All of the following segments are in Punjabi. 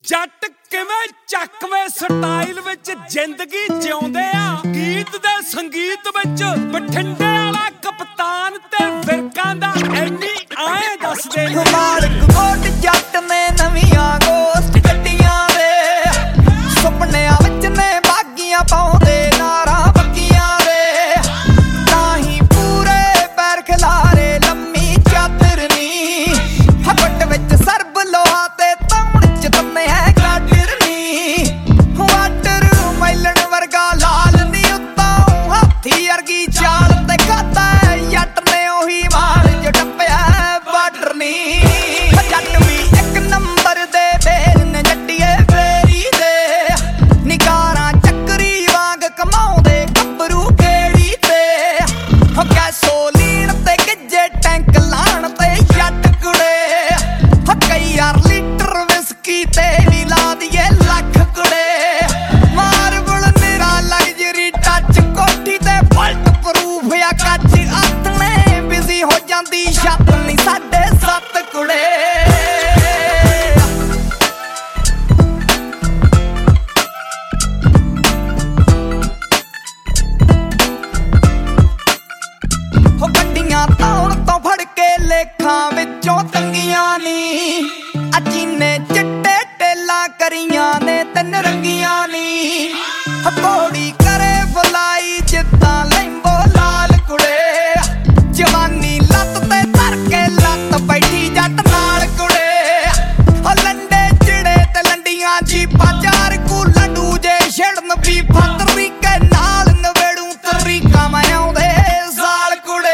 ਜੱਟ ਕਿਵੇਂ ਚੱਕਵੇਂ ਸਟਾਈਲ ਵਿੱਚ ਜ਼ਿੰਦਗੀ ਜਿਉਂਦੇ ਆ। ਗੀਤ ਦੇ ਸੰਗੀਤ ਵਿੱਚ ਬਠਿੰਡੇ ਵਾਲਾ ਕਪਤਾਨ ਤੇ ਫਿਰਕਾਂ ਦਾ ਐਨੀ ਆਏ ਦੱਸਦੇ ਨੇ। ਮਾਲਕ ਕੋਟ ਜੱਟ ਨੇ ਨਵੀਆਂ ਗੋਸਟ ਗੱਡੀਆਂ ਦੇ ਸੁਪਨਿਆਂ ਵਿੱਚ ਨੇ ਬਾਗੀਆਂ ਪਾਉਂਦੇ ਨਾਰਾਂ ਬੱਕੀਆਂ ਦੇ। ਤਾਂ ਹੀ ਪੂਰੇ ਪੈਰ ਖਿਲਾਰੇ ਲੰਮੀ ਚਾਦਰ ਨੀ ਹੱਟ ਵਿੱਚ ਸਰਬ ਲੋਹਾ ਤੇ ਤੌਣ ਚ ਤੰਨੇ ਹੈ ਗਾਡਰ ਨੀ। ਵਾਟਰ ਮੈਲਣ ਵਰਗਾ ਲਾਲ ਨੀ ਉੱਤੋਂ ਹਾਥੀ ਅਰਗੀ ਚਾਲ ਤੇ ਖਾਦਾ ਜੱਟ ਨੇ ਉਹੀ ਮਾਲ ਜੋ ਟੱਪਿਆ ਬਾਰਡਰ ਨੀ। ਜੱਟ ਵੀ ਇੱਕ ਨੰਬਰ ਦੇ ਬੇਰ ਨੇ ਜੱਟੀਏ ਫੇਰੀ ਦੇ ਨਿਕਾਰਾਂ ਚੱਕਰੀ ਵਾਂਗ ਕਮਾਉਂਦੇ ਗੱਭਰੂ ਗੇੜੀ ਤੇ। ਗੈਸੋਲੀਨ ਤੇ ਗਿੱਜੇ ਟੈਂਕ ਲਾਣ ਤੇ ਜੱਟ ਕੁੜੇ ਕਈ ਯਾਰ ਲੀਟਰ ਵਿਸਕੀ ਤੇ ਵੀ ਲਾ ਦੀਏ ਲੱਖ ਕੁੜੇ। ਮਾਰਬਲ ਨਿਰਾ ਲਗਜ਼ਰੀ ਟੱਚ ਕੋਠੀ ਤੇ ਬੁਲਟ ਪ੍ਰੂਫ ਆ ਕੱਚ ਆਥਣੇ ਬਿਜ਼ੀ ਹੋ ਜਾਂਦੀ ਛੱਤ ਨੀ ਸਾਡੇ ਸੱਤ ਕੁੜੇ। ਗੱਡੀਆਂ ਧੌਣ ਤੋਂ ਫੜ ਕੇ ਲੇਖਾਂ ਵਿੱਚੋਂ ਤੰਗੀਆਂ ਨੀ ਅਜੀਨੇ ਚਿੱਟੇ ਟੇਲਾਂ ਕਰੀਆਂ ਨੇ ਤਿੰਨ ਰੰਗੀਆਂ ਨੀ। ਘੋੜੀ ਕਰੇ ਫੁਲਾਈ ਜਿੱਦਾਂ ਲੈਂਬੋ ਲਾਲ ਕੁੜੇ ਜਵਾਨੀ ਲੱਤ ਤੇ ਧਰ ਕੇ ਲੱਤ ਬੈਠੀ ਜੱਟ ਨਾਲ ਕੁੜੇ। ਲੰਡੇ ਚਿੜੇ ਤੇ ਲੰਡੀਆਂ ਜੀਪਾਂ ਚਾਰ ਕੂ ਲੱਡੂ ਜੇ ਛਿੜਨ ਵੀ ਤਰੀਕੇ ਨਾਲ ਨਵੇੜੂ ਤਰੀਕਾ ਮੈਂ ਆਉਂਦੇ ਸਾਲ ਕੁੜੇ।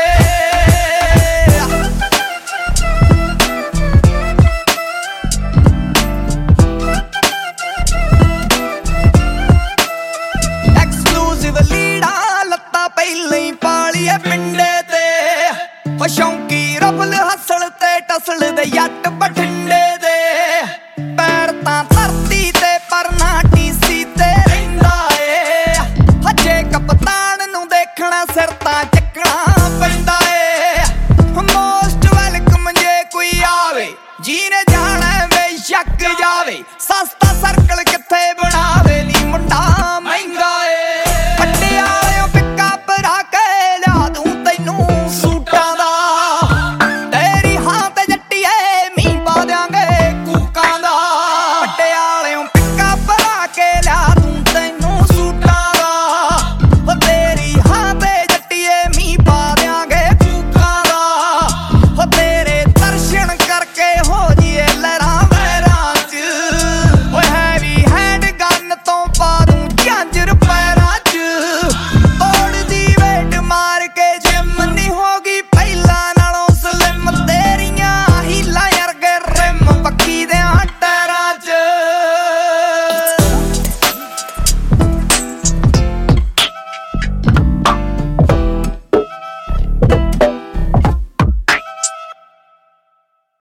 ਲੀੜਾ ਲੱਤਾਂ ਪਹਿਲਾਂ ਹੀ ਪਾਲੀਏ ਪਿੰਡੇ ਤੇ ਸ਼ੌਂਕੀ ਰਬਲ ਹਸਲ ਤੇ ਟਸਲ ਦੇ ਜੱਟ ਬਠਿੰਡੇ ਦੇ। ਪੈਰ ਤਾਂ ਧਰਤੀ ਤੇ ਪਰ ਨਾ ਟੀਸੀ ਤੇ ਰਹਿੰਦਾ ਏ ਹਜੇ ਕਪਤਾਨ ਨੂੰ ਦੇਖਣਾ ਸਿਰ ਤਾਂ ਚੱਕਣਾ ਪੈਂਦਾ ਏ। ਮੋਸਟ ਵੈਲਕਮ ਜੇ ਕੋਈ ਆਵੇ ਜਿਹਨੇ ਜਾਣਾ ਬੇਸ਼ੱਕ ਜਾਵੇ ਸਸਤਾ ਸਰਕਲ ਕਿੱਥੇ